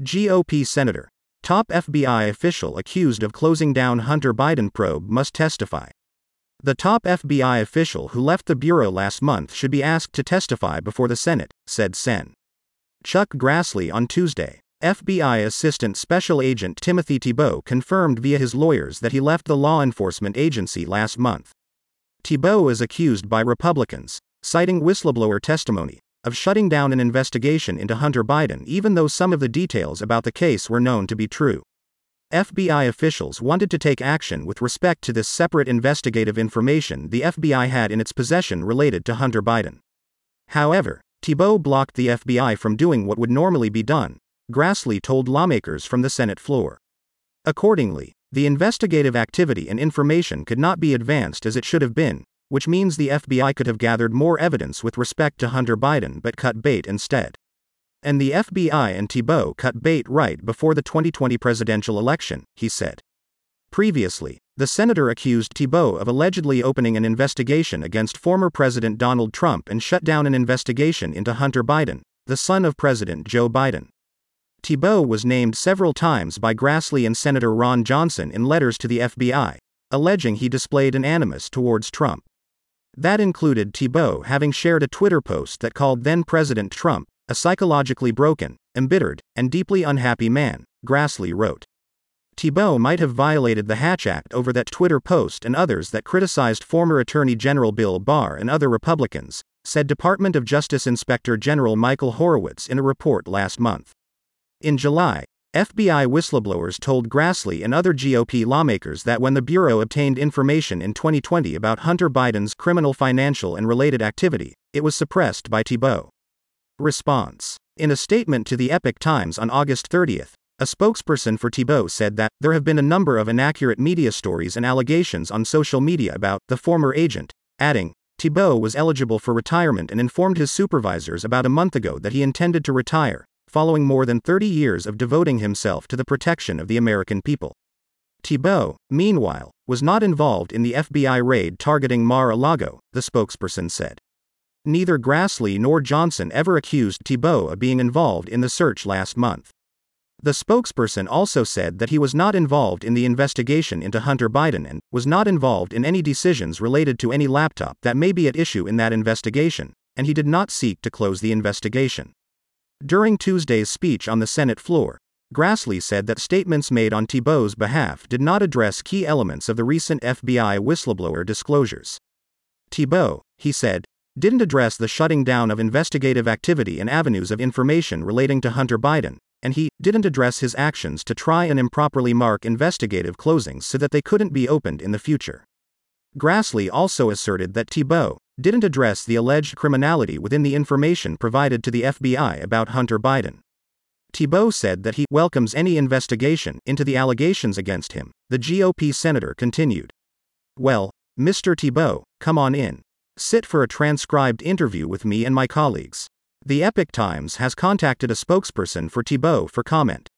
GOP senator. Top FBI official accused of closing down Hunter Biden probe must testify. The top FBI official who left the bureau last month should be asked to testify before the Senate, said Sen. Chuck Grassley on Tuesday. FBI Assistant Special Agent Timothy Thibault confirmed via his lawyers that he left the law enforcement agency last month. Thibault is accused by Republicans, citing whistleblower testimony, of shutting down an investigation into Hunter Biden even though some of the details about the case were known to be true. FBI officials wanted to take action with respect to this separate investigative information the FBI had in its possession related to Hunter Biden. However, Thibault blocked the FBI from doing what would normally be done, Grassley told lawmakers from the Senate floor. Accordingly, the investigative activity and information could not be advanced as it should have been, which means the FBI could have gathered more evidence with respect to Hunter Biden but cut bait instead. And the FBI and Thibault cut bait right before the 2020 presidential election, he said. Previously, the senator accused Thibault of allegedly opening an investigation against former President Donald Trump and shut down an investigation into Hunter Biden, the son of President Joe Biden. Thibault was named several times by Grassley and Senator Ron Johnson in letters to the FBI, alleging he displayed an animus towards Trump. That included Thibault having shared a Twitter post that called then-President Trump a psychologically broken, embittered, and deeply unhappy man, Grassley wrote. Thibault might have violated the Hatch Act over that Twitter post and others that criticized former Attorney General Bill Barr and other Republicans, said Department of Justice Inspector General Michael Horowitz in a report last month. In July, FBI whistleblowers told Grassley and other GOP lawmakers that when the Bureau obtained information in 2020 about Hunter Biden's criminal, financial, and related activity, it was suppressed by Thibault. Response. In a statement to the Epoch Times on August 30, a spokesperson for Thibault said that there have been a number of inaccurate media stories and allegations on social media about the former agent, adding, Thibault was eligible for retirement and informed his supervisors about a month ago that he intended to retire, following more than 30 years of devoting himself to the protection of the American people. Thibault, meanwhile, was not involved in the FBI raid targeting Mar-a-Lago, the spokesperson said. Neither Grassley nor Johnson ever accused Thibault of being involved in the search last month. The spokesperson also said that he was not involved in the investigation into Hunter Biden and was not involved in any decisions related to any laptop that may be at issue in that investigation, and he did not seek to close the investigation. During Tuesday's speech on the Senate floor, Grassley said that statements made on Thibault's behalf did not address key elements of the recent FBI whistleblower disclosures. Thibault, he said, didn't address the shutting down of investigative activity and avenues of information relating to Hunter Biden, and he didn't address his actions to try and improperly mark investigative closings so that they couldn't be opened in the future. Grassley also asserted that Thibault didn't address the alleged criminality within the information provided to the FBI about Hunter Biden. Thibault said that he welcomes any investigation into the allegations against him, the GOP senator continued. Well, Mr. Thibault, come on in. Sit for a transcribed interview with me and my colleagues. The Epoch Times has contacted a spokesperson for Thibault for comment.